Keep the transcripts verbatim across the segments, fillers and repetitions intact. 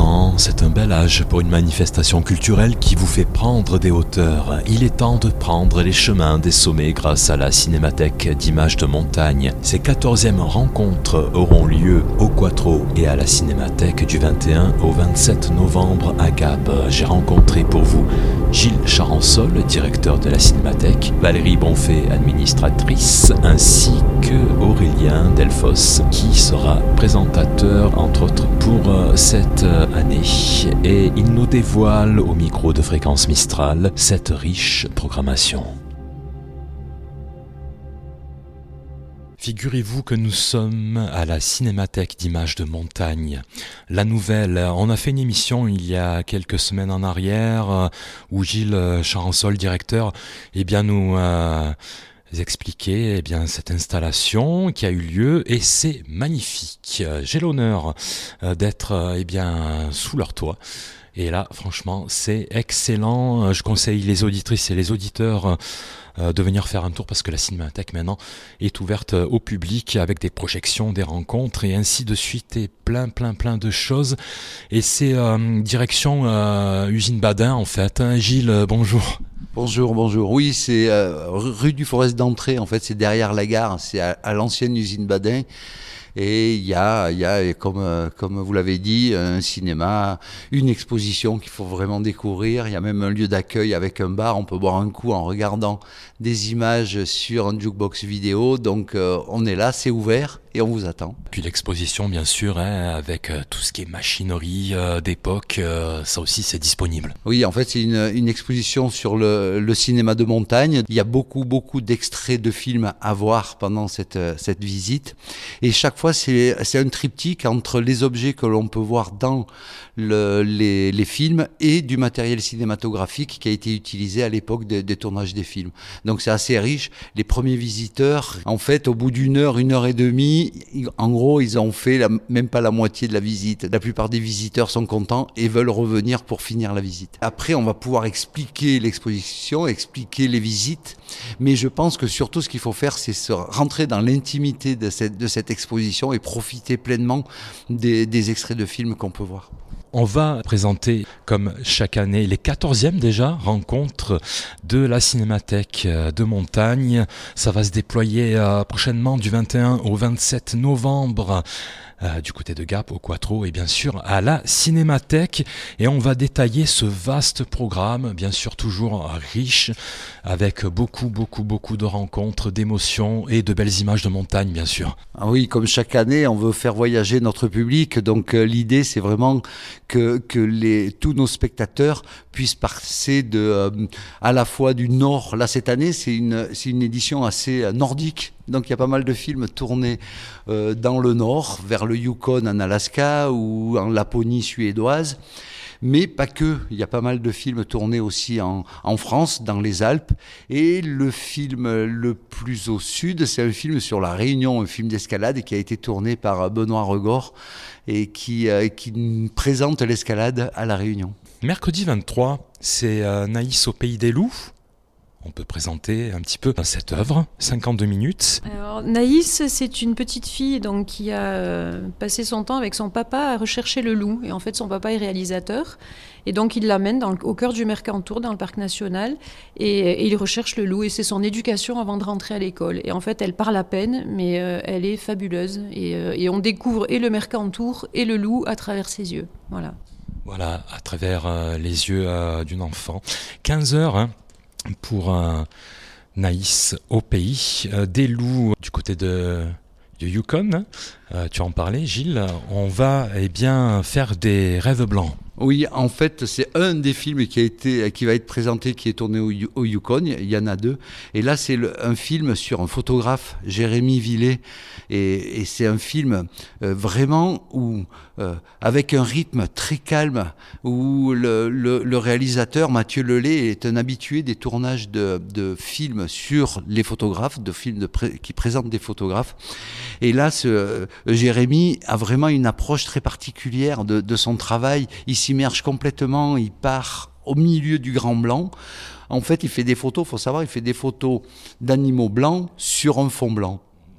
ans, c'est un bel âge pour une manifestation culturelle qui vous fait prendre des hauteurs. Il est temps de prendre les chemins des sommets grâce à la Cinémathèque d'images de montagne. Ces quatorzièmes rencontres auront lieu au Quattro et à la Cinémathèque du vingt et un au vingt-sept novembre à Gap. J'ai rencontré pour vous Gilles Charansol, directeur de la Cinémathèque, Valérie Bonfait, administratrice, ainsi que Aurélien Delfos, qui sera présentateur, entre autres, pour cette année. Et il nous dévoile au micro de Fréquence Mistral cette riche programmation. Figurez-vous que nous sommes à la Cinémathèque d'images de montagne. La nouvelle, on a fait une émission il y a quelques semaines en arrière où Gilles Charansol, directeur, eh bien nous euh, expliquait eh bien, cette installation qui a eu lieu et c'est magnifique. J'ai l'honneur d'être eh bien, sous leur toit. Et là, franchement, c'est excellent. Je conseille les auditrices et les auditeurs euh, de venir faire un tour parce que la Cinémathèque maintenant est ouverte au public avec des projections, des rencontres et ainsi de suite et plein, plein, plein de choses. Et c'est euh, direction euh, Usine Badin en fait. Hein, Gilles, bonjour. Bonjour, bonjour. Oui, c'est euh, rue du Forest d'Entrée. En fait, c'est derrière la gare. C'est à, à l'ancienne Usine Badin. Et il y a, il y a comme, comme vous l'avez dit, un cinéma, une exposition qu'il faut vraiment découvrir. Il y a même un lieu d'accueil avec un bar. On peut boire un coup en regardant des images sur un jukebox vidéo. Donc euh, on est là, c'est ouvert et on vous attend. Puis l'exposition, bien sûr, hein, avec euh, tout ce qui est machinerie euh, d'époque, euh, ça aussi c'est disponible. Oui, en fait c'est une, une exposition sur le, le cinéma de montagne. Il y a beaucoup, beaucoup d'extraits de films à voir pendant cette, cette visite. Et chaque fois, c'est, c'est un triptyque entre les objets que l'on peut voir dans le, les, les films et du matériel cinématographique qui a été utilisé à l'époque des, des tournages des films. Donc c'est assez riche. Les premiers visiteurs, en fait, au bout d'une heure, une heure et demie, en gros, ils ont fait la, même pas la moitié de la visite. La plupart des visiteurs sont contents et veulent revenir pour finir la visite. Après, on va pouvoir expliquer l'exposition, expliquer les visites. Mais je pense que surtout, ce qu'il faut faire, c'est se rentrer dans l'intimité de cette, de cette exposition et profiter pleinement des, des extraits de films qu'on peut voir. On va présenter, comme chaque année, les quatorzièmes déjà rencontres de la Cinémathèque de montagne. Ça va se déployer euh, prochainement du vingt et un au vingt-sept novembre. Euh, du côté de Gap, au Quattro et bien sûr à la Cinémathèque. Et on va détailler ce vaste programme, bien sûr toujours riche, avec beaucoup, beaucoup, beaucoup de rencontres, d'émotions et de belles images de montagne, bien sûr. Ah oui, comme chaque année, on veut faire voyager notre public. Donc euh, l'idée, c'est vraiment que, que les, tous nos spectateurs puissent passer de, euh, à la fois du nord. Là, cette année, c'est une, c'est une édition assez nordique. Donc il y a pas mal de films tournés euh, dans le nord, vers le Yukon en Alaska ou en Laponie suédoise. Mais pas que, il y a pas mal de films tournés aussi en, en France, dans les Alpes. Et le film le plus au sud, c'est un film sur la Réunion, un film d'escalade qui a été tourné par Benoît Regor et qui, euh, qui présente l'escalade à la Réunion. Mercredi vingt-trois, c'est euh, Naïs au Pays des Loups. On peut présenter un petit peu cette œuvre, cinquante-deux minutes. Alors, Naïs, c'est une petite fille donc, qui a euh, passé son temps avec son papa à rechercher le loup. Et en fait, son papa est réalisateur. Et donc, il l'amène dans le, au cœur du Mercantour, dans le parc national. Et, et il recherche le loup. Et c'est son éducation avant de rentrer à l'école. Et en fait, elle parle à peine, mais euh, elle est fabuleuse. Et, euh, et on découvre et le Mercantour et le loup à travers ses yeux. Voilà. Voilà, à travers euh, les yeux euh, d'une enfant. quinze heures, hein, pour euh, Naïs au pays euh, des loups du côté de, de Yukon. Euh, tu en parlais, Gilles. On va eh bien faire des rêves blancs. Oui, en fait, c'est un des films qui a été, qui va être présenté, qui est tourné au, au Yukon. Il y en a deux. Et là, c'est le, un film sur un photographe, Jérémy Villet. Et, et c'est un film euh, vraiment où, euh, avec un rythme très calme, où le, le, le réalisateur, Mathieu Lelay, est un habitué des tournages de, de films sur les photographes, de films de pré, qui présentent des photographes. Et là, ce, euh, Jérémy a vraiment une approche très particulière de, de son travail. Il s'immerge complètement, il part au milieu du Grand Blanc. En fait, il fait des photos, il faut savoir, il fait des photos d'animaux blancs sur un fond blanc.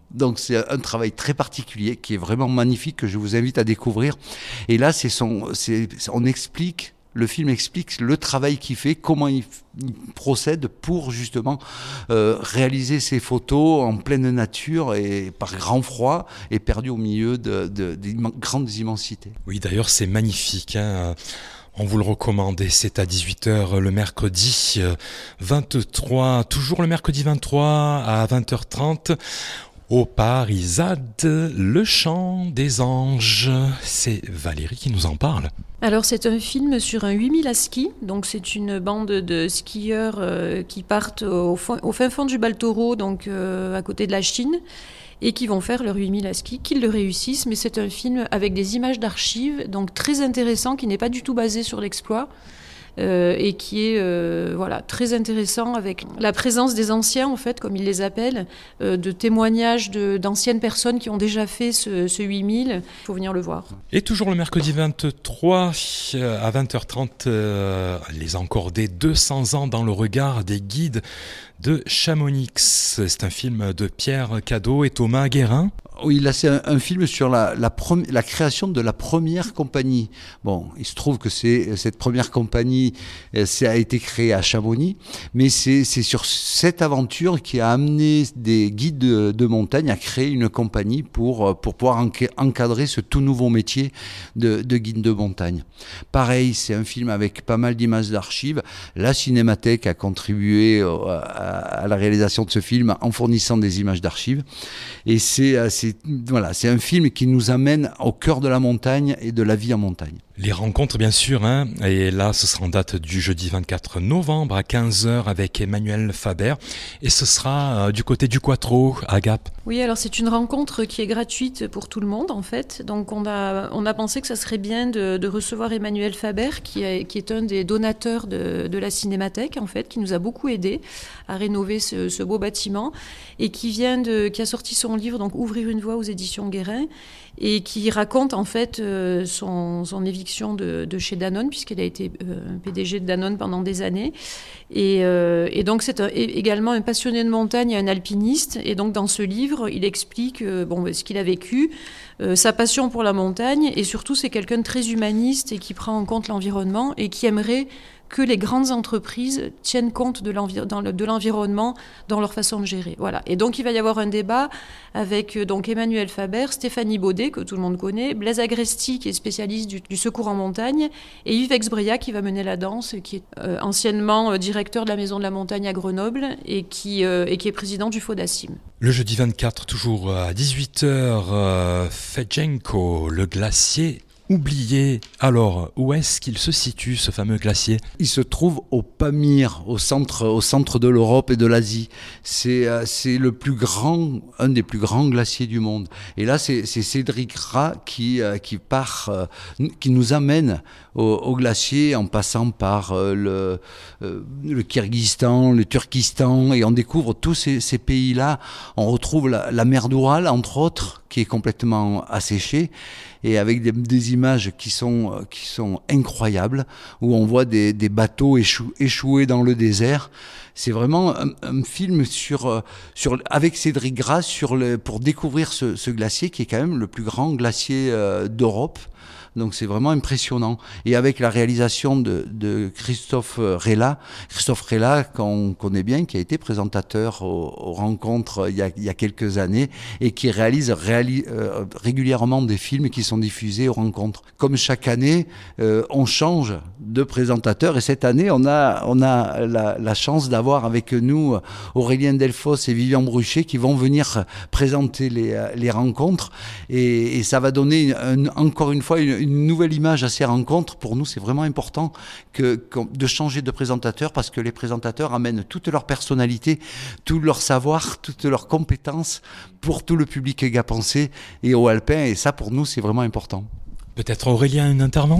Donc c'est un travail très particulier qui est vraiment magnifique, que je vous invite à découvrir. Et là, c'est son, c'est, on explique, le film explique le travail qu'il fait, comment il, il procède pour justement euh, réaliser ces photos en pleine nature et par grand froid et perdu au milieu de, de, de grandes immensités. Oui, d'ailleurs, c'est magnifique, hein. On vous le recommande, c'est à dix-huit heures le mercredi vingt-trois, toujours le mercredi vingt-trois à vingt heures trente. Au Parisade, le chant des anges. C'est Valérie qui nous en parle. Alors c'est un film sur un huit mille à ski, donc c'est une bande de skieurs euh, qui partent au, fin, au fin fond du Baltoro, donc euh, à côté de la Chine, et qui vont faire leur huit mille à ski, qu'ils le réussissent, mais c'est un film avec des images d'archives, donc très intéressant, qui n'est pas du tout basé sur l'exploit. Euh, et qui est euh, voilà, très intéressant avec la présence des anciens, en fait, comme ils les appellent, euh, de témoignages de, d'anciennes personnes qui ont déjà fait ce, ce huit mille. Il faut venir le voir. Et toujours le mercredi vingt-trois à vingt heures trente, euh, les encordés deux cents ans dans le regard des guides de Chamonix. C'est un film de Pierre Cadot et Thomas Guérin. Oui, là c'est un, un film sur la, la, prom- la création de la première compagnie. Bon, il se trouve que c'est, cette première compagnie ça a été créé à Chamonix, mais c'est, c'est sur cette aventure qui a amené des guides de, de montagne à créer une compagnie pour, pour pouvoir encadrer ce tout nouveau métier de, de guide de montagne. Pareil, c'est un film avec pas mal d'images d'archives. La Cinémathèque a contribué à, à la réalisation de ce film en fournissant des images d'archives. Et c'est, c'est, voilà, c'est un film qui nous amène au cœur de la montagne et de la vie en montagne. Les rencontres, bien sûr, hein, et là, ce sera en date du jeudi vingt-quatre novembre à quinze heures avec Emmanuel Faber, et ce sera euh, du côté du Quattro, à Gap. Oui, alors c'est une rencontre qui est gratuite pour tout le monde, en fait. Donc on a, on a pensé que ça serait bien de, de recevoir Emmanuel Faber, qui est, qui est un des donateurs de, de la Cinémathèque, en fait, qui nous a beaucoup aidé à rénover ce, ce beau bâtiment, et qui vient de, qui a sorti son livre, donc Ouvrir une voie aux éditions Guérin, et qui raconte en fait euh, son, son éviction de, de chez Danone, puisqu'elle a été euh, P D G de Danone pendant des années. Et, euh, et donc c'est un, également un passionné de montagne et un alpiniste. Et donc dans ce livre, il explique euh, bon, ce qu'il a vécu, euh, sa passion pour la montagne, et surtout c'est quelqu'un de très humaniste et qui prend en compte l'environnement et qui aimerait que les grandes entreprises tiennent compte de, l'envir- dans le, de l'environnement dans leur façon de gérer. Voilà. Et donc, il va y avoir un débat avec euh, donc Emmanuel Faber, Stéphanie Baudet, que tout le monde connaît, Blaise Agresti, qui est spécialiste du, du secours en montagne, et Yves Exbria, qui va mener la danse, qui est euh, anciennement euh, directeur de la Maison de la Montagne à Grenoble et qui, euh, et qui est président du FODACIM. Le jeudi vingt-quatre, toujours à dix-huit heures, euh, Fejenko, le glacier oublié. Alors, où est-ce qu'il se situe, ce fameux glacier ? Il se trouve au Pamir, au centre, au centre de l'Europe et de l'Asie. C'est, euh, c'est le plus grand, un des plus grands glaciers du monde. Et là, c'est, c'est Cédric Rat qui, euh, qui part, euh, qui nous amène au, au glacier en passant par euh, le, euh, le Kyrgyzstan, le Turkistan, et on découvre tous ces, ces pays-là. On retrouve la, la mer d'Oural, entre autres, qui est complètement asséchée, et avec des, des images qui sont, qui sont incroyables, où on voit des, des bateaux échou, échoués dans le désert. C'est vraiment un, un film sur, sur, avec Cédric Gras sur le, pour découvrir ce, ce glacier qui est quand même le plus grand glacier euh, d'Europe. Donc c'est vraiment impressionnant. Et avec la réalisation de, de Christophe Rella, Christophe Rella qu'on connaît bien, qui a été présentateur aux, aux rencontres il y, a, il y a quelques années et qui réalise réali, euh, régulièrement des films qui sont diffusés aux rencontres. Comme chaque année, euh, on change de présentateur et cette année, on a, on a la, la chance d'avoir avec nous Aurélien Delfos et Vivian Bruchet qui vont venir présenter les, les rencontres et, et ça va donner un, encore une fois une, une nouvelle image à ces rencontres. Pour nous, c'est vraiment important que, que, de changer de présentateur parce que les présentateurs amènent toute leur personnalité, tout leur savoir, toutes leurs compétences pour tout le public gapensé et au alpin. Et ça, pour nous, c'est vraiment important. Peut-être Aurélien, une intervention ?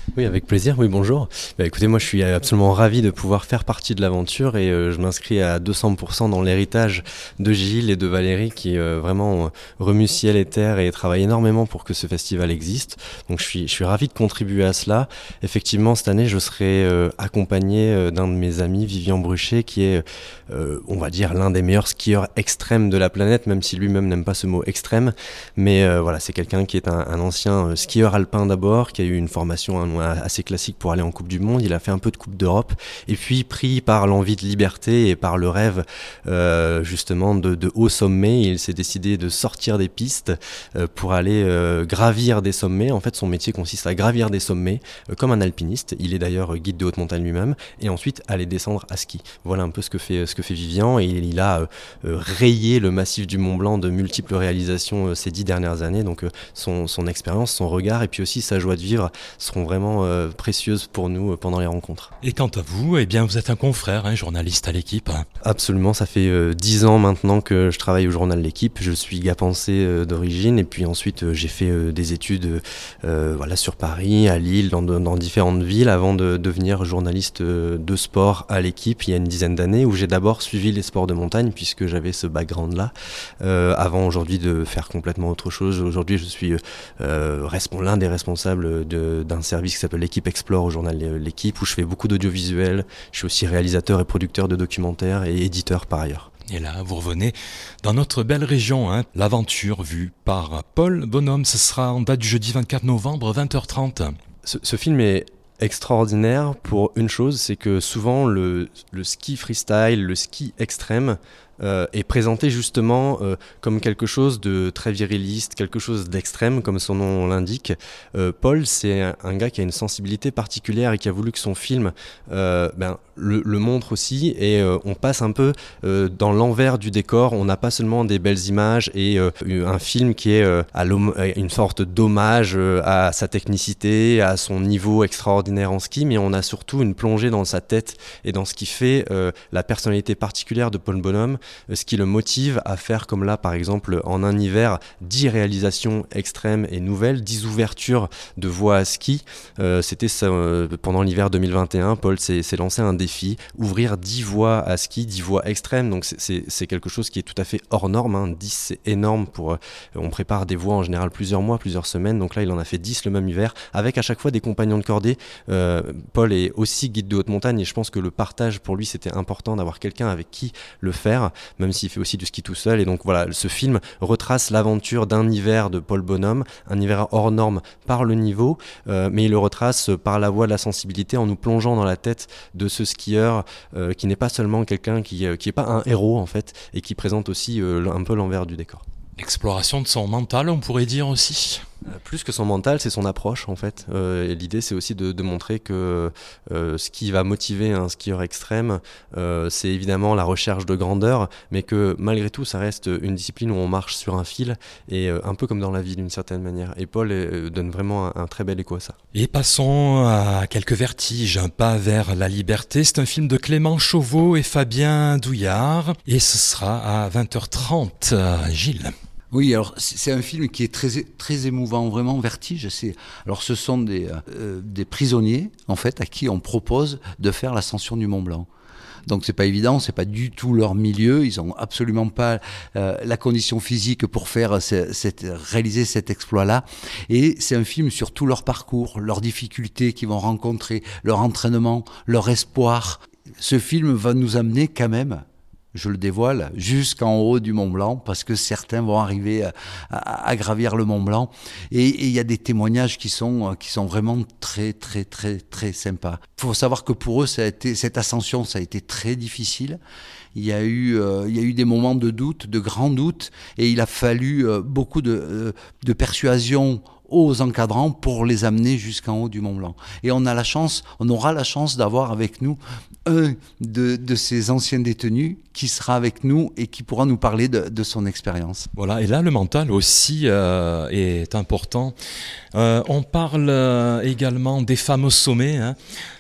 Oui, avec plaisir. Oui, bonjour. Bah, écoutez, moi, je suis absolument ravi de pouvoir faire partie de l'aventure et euh, je m'inscris à deux cents pour cent dans l'héritage de Gilles et de Valérie qui euh, vraiment euh, remuent ciel et terre et travaillent énormément pour que ce festival existe. Donc, je suis, je suis ravi de contribuer à cela. Effectivement, cette année, je serai euh, accompagné euh, d'un de mes amis, Vivian Bruchet, qui est, euh, on va dire, l'un des meilleurs skieurs extrêmes de la planète, même si lui-même n'aime pas ce mot extrême. Mais euh, voilà, c'est quelqu'un qui est un, un ancien euh, skieur alpin d'abord, qui a eu une formation un, assez classique pour aller en Coupe du Monde. Il a fait un peu de Coupe d'Europe et puis pris par l'envie de liberté et par le rêve euh, justement de, de haut sommet, il s'est décidé de sortir des pistes euh, pour aller euh, gravir des sommets. En fait, son métier consiste à gravir des sommets euh, comme un alpiniste. Il est d'ailleurs guide de haute montagne lui-même et ensuite aller descendre à ski. Voilà un peu ce que fait, ce que fait Vivian et il a euh, euh, rayé le massif du Mont Blanc de multiples réalisations euh, ces dix dernières années. Donc euh, son, son expérience, son regard et puis aussi sa joie de vivre seront vraiment euh, précieuses pour nous euh, pendant les rencontres. Et quant à vous, eh bien vous êtes un confrère, un journaliste à l'équipe. Absolument, ça fait euh, dix ans maintenant que je travaille au journal L'Équipe. Je suis gapençais euh, d'origine et puis ensuite euh, j'ai fait euh, des études euh, voilà, sur Paris, à Lille, dans, dans différentes villes avant de devenir journaliste euh, de sport à L'Équipe il y a une dizaine d'années où j'ai d'abord suivi les sports de montagne puisque j'avais ce background-là euh, avant aujourd'hui de faire complètement autre chose. Aujourd'hui je suis euh, respons- l'un des responsables de, d'un service qui s'appelle L'Équipe Explore au journal L'Équipe où je fais beaucoup d'audiovisuel. Je suis aussi réalisateur et producteur de documentaires et éditeur par ailleurs. Et là, vous revenez dans notre belle région, hein, l'aventure vue par Paul Bonhomme. Ce sera en date du jeudi vingt-quatre novembre, vingt heures trente. Ce, ce film est extraordinaire pour une chose, c'est que souvent le, le ski freestyle, le ski extrême, Euh, est présenté justement euh, comme quelque chose de très viriliste, quelque chose d'extrême, comme son nom l'indique. Euh, Paul, c'est un, un gars qui a une sensibilité particulière et qui a voulu que son film euh, ben, le, le montre aussi. Et euh, on passe un peu euh, dans l'envers du décor. On n'a pas seulement des belles images et euh, un film qui est euh, à une sorte d'hommage euh, à sa technicité, à son niveau extraordinaire en ski, mais on a surtout une plongée dans sa tête et dans ce qui fait euh, la personnalité particulière de Paul Bonhomme, ce qui le motive à faire comme là par exemple en un hiver dix réalisations extrêmes et nouvelles, dix ouvertures de voies à ski. Euh, c'était ça, euh, pendant l'hiver deux mille vingt et un, Paul s'est, s'est lancé un défi, ouvrir dix voies à ski, dix voies extrêmes, donc c'est, c'est, c'est quelque chose qui est tout à fait hors norme, hein. dix c'est énorme, pour, euh, on prépare des voies en général plusieurs mois, plusieurs semaines, donc là il en a fait dix le même hiver, avec à chaque fois des compagnons de cordée. Euh, Paul est aussi guide de haute montagne et je pense que le partage pour lui c'était important d'avoir quelqu'un avec qui le faire, même s'il fait aussi du ski tout seul. Et donc voilà, ce film retrace l'aventure d'un hiver de Paul Bonhomme, un hiver hors norme par le niveau, euh, mais il le retrace par la voie de la sensibilité en nous plongeant dans la tête de ce skieur euh, qui n'est pas seulement quelqu'un qui euh, qui est pas un héros en fait, et qui présente aussi euh, un peu l'envers du décor. Exploration de son mental, on pourrait dire aussi. Euh, plus que son mental, c'est son approche en fait. Euh, et l'idée, c'est aussi de, de montrer que euh, ce qui va motiver un skieur extrême, euh, c'est évidemment la recherche de grandeur, mais que malgré tout, ça reste une discipline où on marche sur un fil, et euh, un peu comme dans la vie d'une certaine manière. Et Paul euh, donne vraiment un, un très bel écho à ça. Et passons à quelques vertiges, un pas vers la liberté. C'est un film de Clément Chauveau et Fabien Douillard, et ce sera à vingt heures trente. Gilles. Oui, alors c'est un film qui est très très émouvant, vraiment vertige. C'est alors ce sont des euh, des prisonniers en fait à qui on propose de faire l'ascension du Mont Blanc. Donc c'est pas évident, c'est pas du tout leur milieu, ils ont absolument pas euh, la condition physique pour faire ce, cette, réaliser cet exploit-là. Et c'est un film sur tout leur parcours, leurs difficultés qu'ils vont rencontrer, leur entraînement, leur espoir. Ce film va nous amener quand même, je le dévoile, jusqu'en haut du Mont Blanc, parce que certains vont arriver à, à, à gravir le Mont Blanc. Et il y a des témoignages qui sont, qui sont vraiment très, très, très, très sympas. Il faut savoir que pour eux, ça a été, cette ascension, ça a été très difficile. Il y a eu, euh, il y a eu des moments de doute, de grands doutes, et il a fallu euh, beaucoup de, euh, de persuasion aux encadrants pour les amener jusqu'en haut du Mont Blanc. Et on a la chance, on aura la chance d'avoir avec nous un de, de ces anciens détenus qui sera avec nous et qui pourra nous parler de, de son expérience. Voilà, et là le mental aussi euh, est important. Euh, on parle euh, également des femmes au sommet, hein.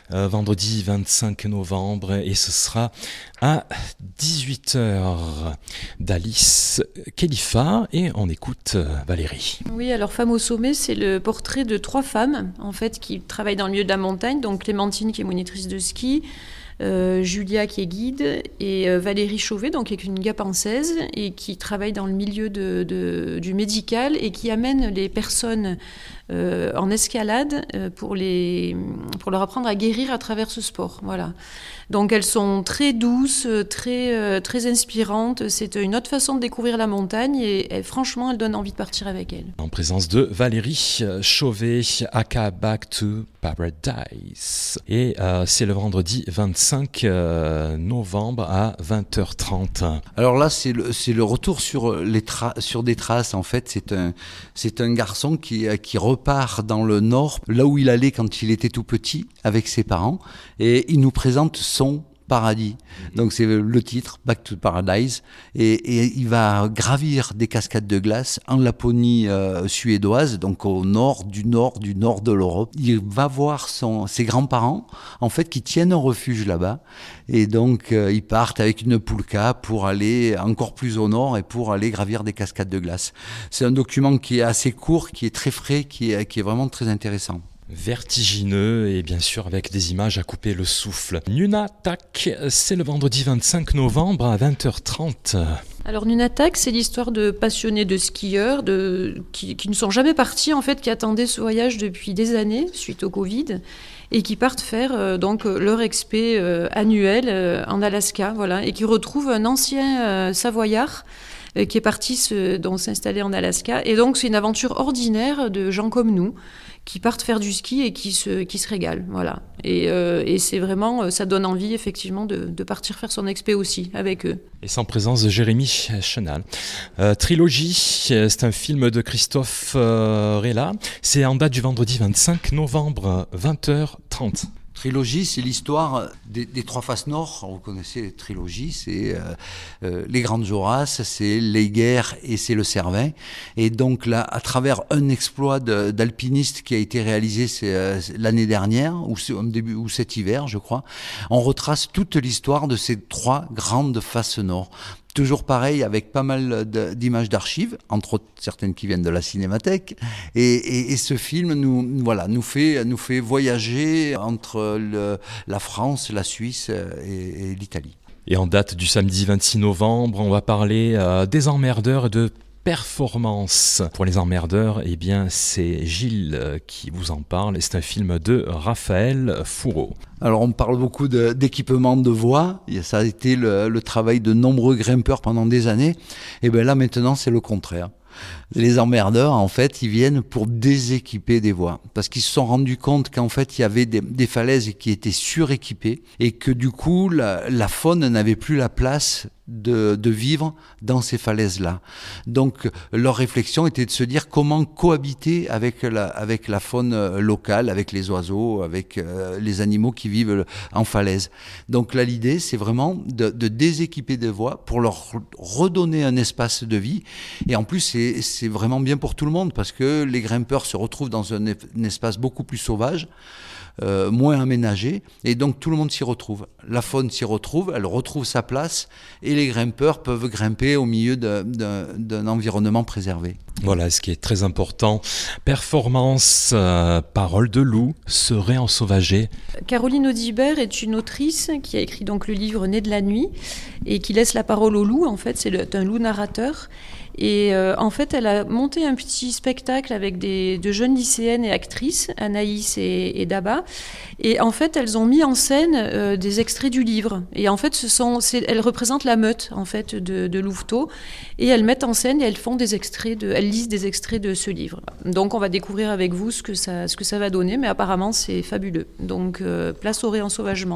euh, vendredi vingt-cinq novembre, et ce sera à dix-huit heures d'Alice Khalifa, et on écoute euh, Valérie. Oui, alors Femme au sommet, c'est le portrait de trois femmes en fait qui travaillent dans le milieu de la montagne, donc Clémentine qui est monitrice de ski, Euh, Julia qui est guide et euh, Valérie Chauvet donc qui est une gapençaise et qui travaille dans le milieu de, de, du médical et qui amène les personnes euh, en escalade euh, pour, les, pour leur apprendre à guérir à travers ce sport. Voilà. Donc elles sont très douces, très, euh, très inspirantes. C'est une autre façon de découvrir la montagne et, et franchement, elles donnent envie de partir avec elles. En présence de Valérie Chauvet, aka Back to Paradise. Et euh, c'est le vendredi vingt-cinq novembre à vingt heures trente. Alors là, c'est le, c'est le retour sur, les tra- sur des traces. En fait, c'est un, c'est un garçon qui, qui repart dans le nord, là où il allait quand il était tout petit, avec ses parents. Et il nous présente son paradis. Donc c'est le titre, Back to Paradise. Et, et il va gravir des cascades de glace en Laponie euh, suédoise, donc au nord du nord du nord de l'Europe. Il va voir son, ses grands-parents, en fait, qui tiennent un refuge là-bas. Et donc euh, ils partent avec une poulka pour aller encore plus au nord et pour aller gravir des cascades de glace. C'est un document qui est assez court, qui est très frais, qui est, qui est vraiment très intéressant. Vertigineux et bien sûr avec des images à couper le souffle. Nunatak, c'est le vendredi vingt-cinq novembre à vingt heures trente. Alors Nunatak, c'est l'histoire de passionnés de skieurs de, qui, qui ne sont jamais partis, en fait, qui attendaient ce voyage depuis des années, suite au Covid, et qui partent faire euh, donc leur expé euh, annuel euh, en Alaska, voilà, et qui retrouvent un ancien euh, Savoyard euh, qui est parti se, donc, s'installer en Alaska. Et donc c'est une aventure ordinaire de gens comme nous, qui partent faire du ski et qui se, qui se régalent, voilà. Et, euh, et c'est vraiment, ça donne envie effectivement de, de partir faire son expé aussi avec eux. Et sans présence de Jérémy Chenal. Euh, Trilogie, c'est un film de Christophe euh, Rella. C'est en date du vendredi vingt-cinq novembre, vingt heures trente. Trilogie, c'est l'histoire des, des trois faces nord. Vous connaissez les trilogies, c'est euh, euh, les Grandes Jorasses, c'est l'Eiger et c'est le Cervin. Et donc là, à travers un exploit de, d'alpiniste qui a été réalisé c'est, euh, l'année dernière, ou, c'est, au début, ou cet hiver, je crois, on retrace toute l'histoire de ces trois grandes faces nord. Toujours pareil, avec pas mal de, d'images d'archives, entre autres certaines qui viennent de la Cinémathèque. Et, et, et ce film nous, voilà, nous, fait, nous fait voyager entre le, la France, la Suisse et, et l'Italie. Et en date du samedi vingt-six novembre, on va parler euh, des emmerdeurs de performance. Pour les emmerdeurs, eh bien, c'est Gilles qui vous en parle. C'est un film de Raphaël Fourreau. Alors, on parle beaucoup de, d'équipement de voie. Ça a été le, le travail de nombreux grimpeurs pendant des années. Et bien là, maintenant, c'est le contraire. Les emmerdeurs, en fait, ils viennent pour déséquiper des voies. Parce qu'ils se sont rendus compte qu'en fait, il y avait des, des falaises qui étaient suréquipées et que du coup, la, la faune n'avait plus la place de, de vivre dans ces falaises-là. Donc, leur réflexion était de se dire comment cohabiter avec la, avec la faune locale, avec les oiseaux, avec euh, les animaux qui vivent en falaise. Donc là, l'idée, c'est vraiment de, de déséquiper des voies pour leur redonner un espace de vie. Et en plus, c'est, c'est vraiment bien pour tout le monde parce que les grimpeurs se retrouvent dans un, un espace beaucoup plus sauvage, Euh, moins aménagé, et donc tout le monde s'y retrouve. La faune s'y retrouve, elle retrouve sa place, et les grimpeurs peuvent grimper au milieu de, de, d'un environnement préservé. Voilà, ce qui est très important. Performance, euh, parole de loup, se réensauvager. Caroline Audibert est une autrice qui a écrit donc le livre Né de la nuit, et qui laisse la parole au loup, en fait, c'est le, un loup narrateur. Et euh, en fait, elle a monté un petit spectacle avec des, de jeunes lycéennes et actrices, Anaïs et, et Daba. Et en fait, elles ont mis en scène euh, des extraits du livre. Et en fait, ce sont, c'est, elles représentent la meute en fait de, de Louveteaux. Et elles mettent en scène et elles font des extraits de, elles lisent des extraits de ce livre. Donc, on va découvrir avec vous ce que ça, ce que ça va donner. Mais apparemment, c'est fabuleux. Donc, euh, place au réensauvagement.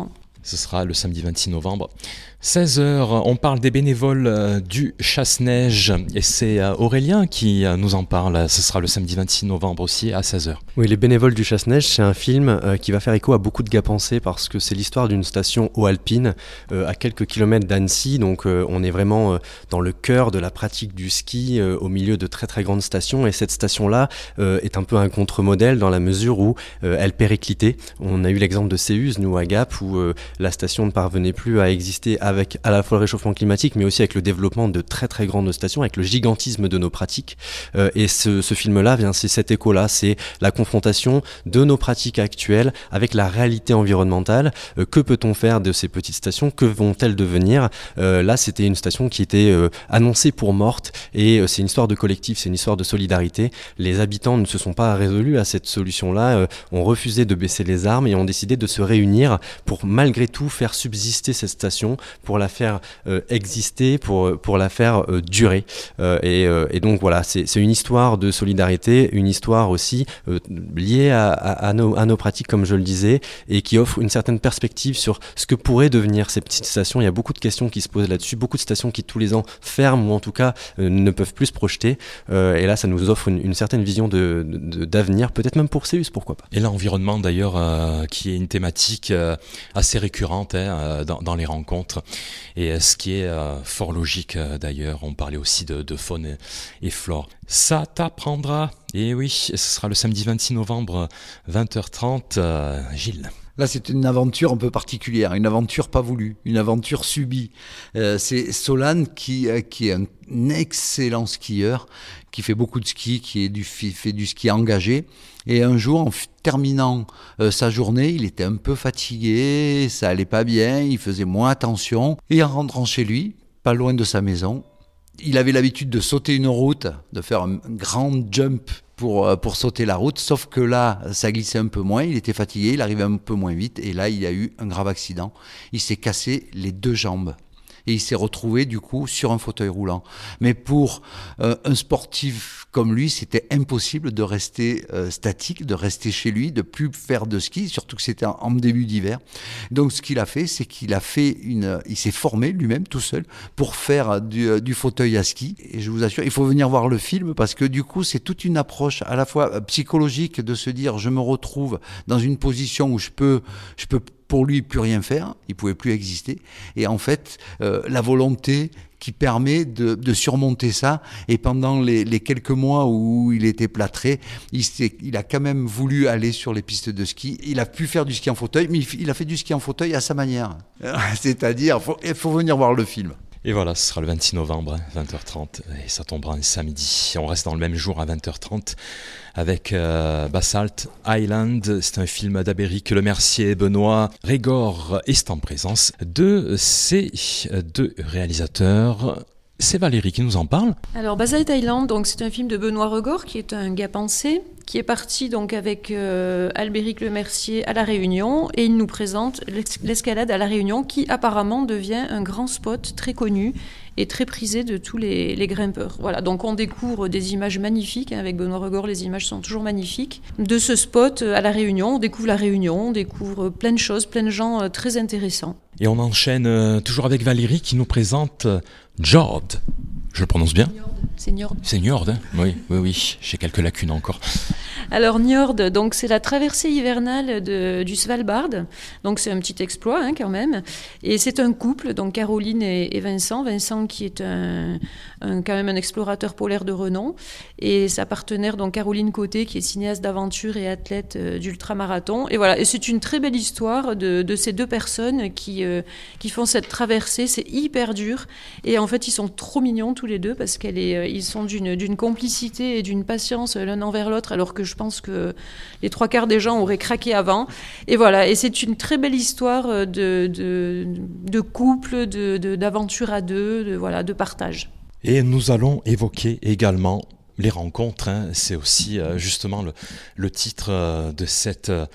Ce sera le samedi vingt-six novembre. seize heures, on parle des bénévoles euh, du Chasse-Neige et c'est euh, Aurélien qui euh, nous en parle. Ce sera le samedi vingt-six novembre aussi à seize heures. Oui, Les bénévoles du Chasse-Neige, c'est un film euh, qui va faire écho à beaucoup de gars-pensés parce que c'est l'histoire d'une station eau alpine euh, à quelques kilomètres d'Annecy. Donc euh, on est vraiment euh, dans le cœur de la pratique du ski euh, au milieu de très très grandes stations. Et cette station-là euh, est un peu un contre-modèle dans la mesure où euh, elle périclitait. On a eu l'exemple de Céuse, nous à Gap, où euh, la station ne parvenait plus à exister avec à la fois le réchauffement climatique, mais aussi avec le développement de très très grandes stations, avec le gigantisme de nos pratiques. Euh, et ce, ce film-là, vient, c'est cet écho-là, c'est la confrontation de nos pratiques actuelles avec la réalité environnementale. Euh, que peut-on faire de ces petites stations? Que vont-elles devenir? euh, Là, c'était une station qui était euh, annoncée pour morte, et euh, c'est une histoire de collectif, c'est une histoire de solidarité. Les habitants ne se sont pas résolus à cette solution-là, euh, ont refusé de baisser les armes et ont décidé de se réunir pour malgré tout faire subsister cette station, pour la faire euh, exister, pour, pour la faire euh, durer. Euh, et, euh, et donc voilà, c'est, c'est une histoire de solidarité, une histoire aussi euh, liée à, à, à, nos, à nos pratiques, comme je le disais, et qui offre une certaine perspective sur ce que pourraient devenir ces petites stations. Il y a beaucoup de questions qui se posent là-dessus, beaucoup de stations qui tous les ans ferment ou en tout cas euh, ne peuvent plus se projeter. Euh, et là, ça nous offre une, une certaine vision de, de, d'avenir, peut-être même pour Céus, pourquoi pas. Et l'environnement d'ailleurs, euh, qui est une thématique euh, assez récurrente hein, dans, dans les rencontres, et euh, ce qui est euh, fort logique euh, d'ailleurs. On parlait aussi de, de faune et, et flore. Ça t'apprendra. Et oui, ce sera le samedi vingt-six novembre, vingt heures trente. Euh, Gilles. Là, c'est une aventure un peu particulière, une aventure pas voulue, une aventure subie. Euh, c'est Solane qui, euh, qui est un excellent skieur, qui fait beaucoup de ski, qui est du, fait du ski engagé. Et un jour, en terminant euh, sa journée, il était un peu fatigué, ça allait pas bien, il faisait moins attention. Et en rentrant chez lui, pas loin de sa maison, il avait l'habitude de sauter une route, de faire un grand jump pour, pour sauter la route, sauf que là, ça glissait un peu moins, il était fatigué, il arrivait un peu moins vite, et là, il a eu un grave accident. Il s'est cassé les deux jambes. Et il s'est retrouvé du coup sur un fauteuil roulant. Mais pour euh, un sportif comme lui, c'était impossible de rester euh, statique, de rester chez lui, de plus faire de ski, surtout que c'était en, en début d'hiver. Donc ce qu'il a fait, c'est qu'il a fait une, il s'est formé lui-même tout seul pour faire du, du fauteuil à ski. Et je vous assure, il faut venir voir le film parce que du coup, c'est toute une approche à la fois psychologique de se dire, je me retrouve dans une position où je peux, je peux pour lui plus rien faire, il pouvait plus exister, et en fait euh, la volonté qui permet de, de surmonter ça, et pendant les, les quelques mois où il était plâtré, il, il a quand même voulu aller sur les pistes de ski, il a pu faire du ski en fauteuil, mais il, il a fait du ski en fauteuil à sa manière, c'est-à-dire faut, il faut venir voir le film. Et voilà, ce sera le vingt-six novembre, vingt heures trente, et ça tombera un samedi. On reste dans le même jour à vingt heures trente avec euh, Basalt Island. C'est un film d'Abéric Lemercier, Benoît Régor est en présence de ces deux réalisateurs. C'est Valérie qui nous en parle. Alors Basalt Island, donc c'est un film de Benoît Régor qui est un gars pensé, qui est parti donc avec euh, Albéric Lemercier à La Réunion, et il nous présente l'escalade à La Réunion qui apparemment devient un grand spot très connu et très prisé de tous les, les grimpeurs. Voilà, donc on découvre des images magnifiques, hein, avec Benoît Régor, les images sont toujours magnifiques. De ce spot à La Réunion, on découvre La Réunion, on découvre plein de choses, plein de gens euh, très intéressants. Et on enchaîne euh, toujours avec Valérie qui nous présente euh, Njord. Je le prononce bien ? C'est Njord. C'est Njord, hein ? Oui, oui, oui, j'ai quelques lacunes encore. Alors Njord, donc c'est la traversée hivernale de, du Svalbard, donc c'est un petit exploit hein, quand même, et c'est un couple, donc Caroline et, et Vincent, Vincent qui est un, un, quand même un explorateur polaire de renom, et sa partenaire donc Caroline Côté qui est cinéaste d'aventure et athlète euh, d'ultramarathon, et voilà, et c'est une très belle histoire de, de ces deux personnes qui, euh, qui font cette traversée, c'est hyper dur, et en fait ils sont trop mignons tous les deux parce qu'ils sont d'une, d'une complicité et d'une patience l'un envers l'autre, alors que je pense que les trois quarts des gens auraient craqué avant. Et voilà, et c'est une très belle histoire de, de, de couple, de, de, d'aventure à deux, de, voilà, de partage. Et nous allons évoquer également les rencontres. Hein. C'est aussi euh, justement le, le titre euh, de cette... Euh,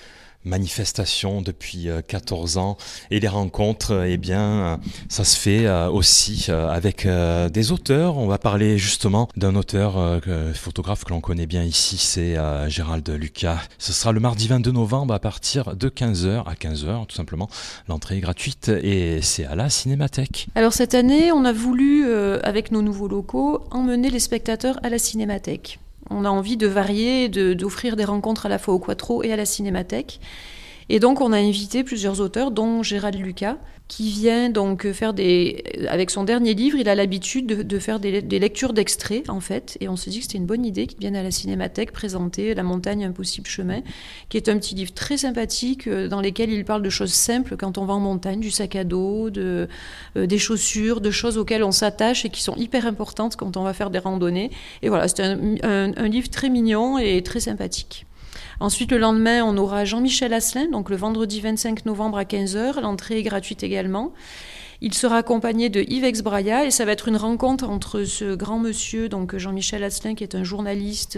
manifestation depuis quatorze ans et les rencontres, eh bien, ça se fait aussi avec des auteurs. On va parler justement d'un auteur, photographe que l'on connaît bien ici, c'est Gérald Lucas. Ce sera le mardi vingt-deux novembre à partir de quinze heures, à quinze heures tout simplement. L'entrée est gratuite et c'est à la Cinémathèque. Alors cette année, on a voulu, euh, avec nos nouveaux locaux, emmener les spectateurs à la Cinémathèque. On a envie de varier, de, d'offrir des rencontres à la fois au Quattro et à la Cinémathèque. Et donc, on a invité plusieurs auteurs, dont Gérald Lucas, qui vient donc faire des... Avec son dernier livre, il a l'habitude de, de faire des, des lectures d'extraits, en fait. Et on se dit que c'était une bonne idée qu'il vienne à la Cinémathèque présenter La montagne, impossible chemin, qui est un petit livre très sympathique dans lequel il parle de choses simples quand on va en montagne, du sac à dos, de, euh, des chaussures, de choses auxquelles on s'attache et qui sont hyper importantes quand on va faire des randonnées. Et voilà, c'est un, un, un livre très mignon et très sympathique. Ensuite, le lendemain, on aura Jean-Michel Asselin, donc le vendredi vingt-cinq novembre à quinze heures. L'entrée est gratuite également. Il sera accompagné de Yves Exbraya et ça va être une rencontre entre ce grand monsieur, donc Jean-Michel Asselin, qui est un journaliste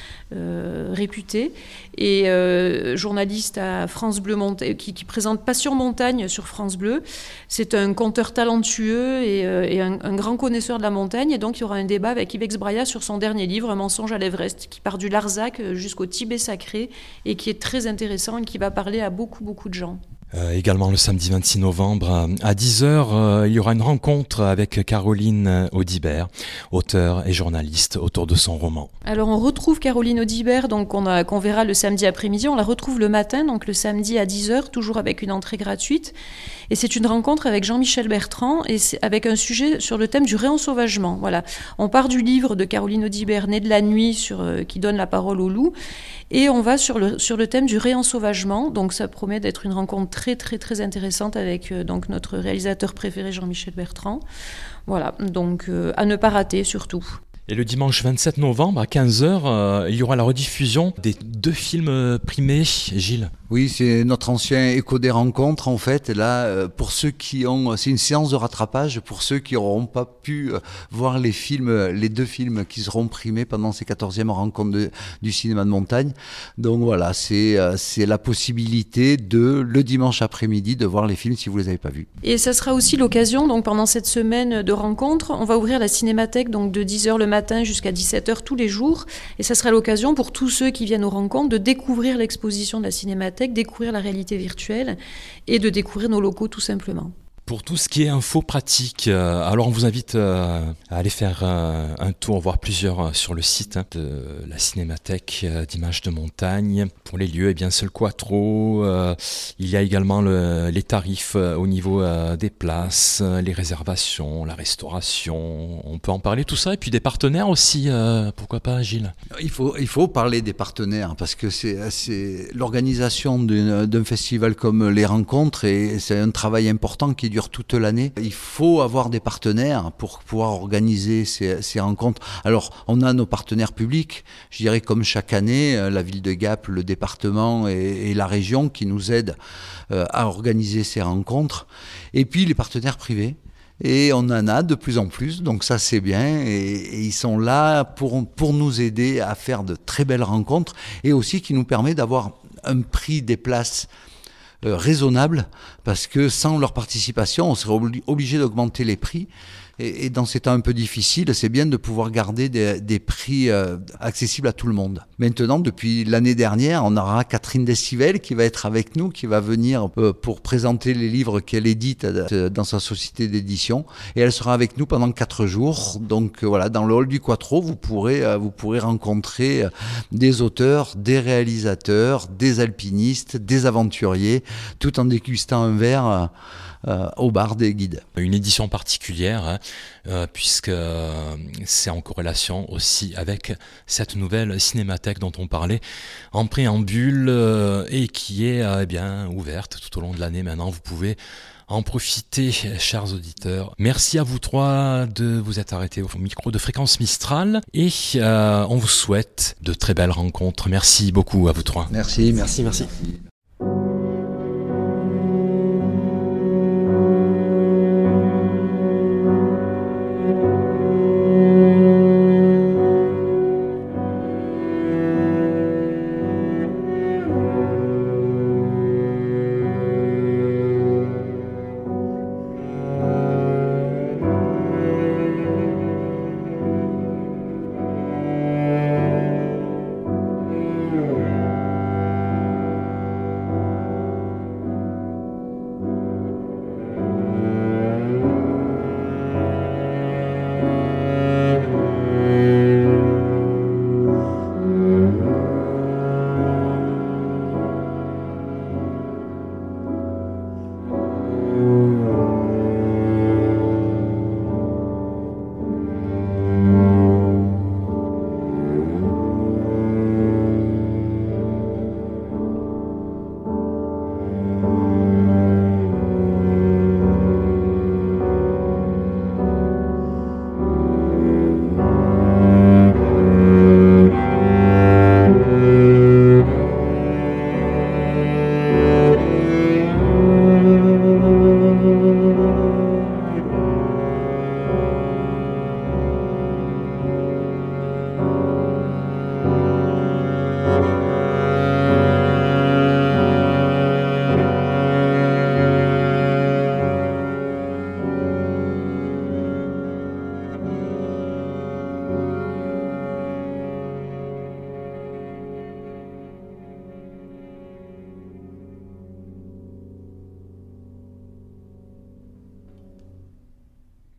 euh, réputé, et euh, journaliste à France Bleu, Monta- qui, qui présente Passion Montagne sur France Bleu. C'est un conteur talentueux et, euh, et un, un grand connaisseur de la montagne. Et donc, il y aura un débat avec Yves Exbraya sur son dernier livre, Un mensonge à l'Everest, qui part du Larzac jusqu'au Tibet sacré et qui est très intéressant et qui va parler à beaucoup, beaucoup de gens. Euh, également le samedi vingt-six novembre à dix heures, euh, il y aura une rencontre avec Caroline Audibert, auteure et journaliste autour de son roman. Alors on retrouve Caroline Audibert, donc on a, qu'on verra le samedi après-midi, on la retrouve le matin, donc le samedi à dix heures, toujours avec une entrée gratuite. Et c'est une rencontre avec Jean-Michel Bertrand et c'est avec un sujet sur le thème du réensauvagement. Voilà, on part du livre de Caroline Audibert, Né de la nuit, sur, euh, qui donne la parole au loup, et on va sur le, sur le thème du réensauvagement. Donc ça promet d'être une rencontre très très très intéressante avec euh, donc notre réalisateur préféré Jean-Michel Bertrand. Voilà, donc euh, à ne pas rater surtout. Et le dimanche vingt-sept novembre à quinze heures, euh, il y aura la rediffusion des deux films primés, Gilles. Oui, c'est notre ancien écho des rencontres en fait. Et là, pour ceux qui ont, c'est une séance de rattrapage pour ceux qui n'auront pas pu voir les films, les deux films qui seront primés pendant ces quatorzièmes rencontres de, du cinéma de montagne. Donc voilà, c'est c'est la possibilité de le dimanche après-midi de voir les films si vous les avez pas vus. Et ça sera aussi l'occasion, donc pendant cette semaine de rencontres, on va ouvrir la Cinémathèque donc de dix heures le matin jusqu'à dix-sept heures tous les jours. Et ça sera l'occasion pour tous ceux qui viennent aux rencontres de découvrir l'exposition de la Cinémathèque, découvrir la réalité virtuelle et de découvrir nos locaux tout simplement. Pour tout ce qui est info pratique, euh, alors on vous invite euh, à aller faire euh, un tour, voir plusieurs euh, sur le site hein, de la Cinémathèque euh, d'images de montagne. Pour les lieux, eh bien c'est le Quattro. Euh, il y a également le, les tarifs euh, au niveau euh, des places, euh, les réservations, la restauration. On peut en parler tout ça et puis des partenaires aussi. Euh, pourquoi pas, Gilles ? Il faut il faut parler des partenaires parce que c'est c'est l'organisation d'une, d'un festival comme les rencontres et c'est un travail important qui dure toute l'année. Il faut avoir des partenaires pour pouvoir organiser ces, ces rencontres. Alors, on a nos partenaires publics, je dirais comme chaque année, la ville de Gap, le département et, et la région qui nous aident euh, à organiser ces rencontres. Et puis les partenaires privés. Et on en a de plus en plus, donc ça c'est bien. Et, et ils sont là pour, pour nous aider à faire de très belles rencontres et aussi qui nous permet d'avoir un prix des places Euh, raisonnable parce que sans leur participation on serait obli- obligé d'augmenter les prix et, et dans ces temps un peu difficiles c'est bien de pouvoir garder des, des prix euh, accessibles à tout le monde. Maintenant depuis l'année dernière on aura Catherine Destivelle qui va être avec nous, qui va venir euh, pour présenter les livres qu'elle édite euh, dans sa société d'édition et elle sera avec nous pendant quatre jours. Donc euh, voilà, dans le hall du Quattro vous pourrez, euh, vous pourrez rencontrer euh, des auteurs, des réalisateurs, des alpinistes, des aventuriers, tout en dégustant un verre euh, euh, au bar des guides. Une édition particulière, hein, euh, puisque euh, c'est en corrélation aussi avec cette nouvelle cinémathèque dont on parlait en préambule euh, et qui est euh, eh bien ouverte tout au long de l'année maintenant. Vous pouvez en profiter, chers auditeurs. Merci à vous trois de vous être arrêtés au micro de Fréquence Mistral et euh, on vous souhaite de très belles rencontres. Merci beaucoup à vous trois. Merci, Merci, merci.